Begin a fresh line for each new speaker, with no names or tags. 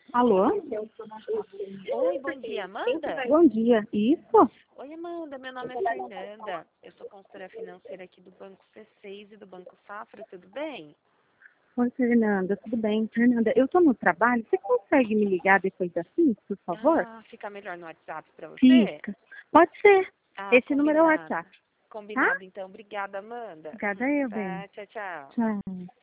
Alô?
Oi, bom dia, Amanda?
Bom dia. Isso?
Oi, Amanda, meu nome é Fernanda. Eu sou consultora financeira aqui do Banco C6 e do Banco Safra, tudo bem?
Oi, Fernanda. Tudo bem? Fernanda, eu tô no trabalho. Você consegue me ligar depois das 5, por favor?
Fica melhor no WhatsApp pra você?
Fica. Pode ser. Esse número é o
Combinado.
WhatsApp, tá?
Combinado, então. Obrigada, Amanda.
Obrigada eu, bem.
Tá, tchau, tchau.
Tchau.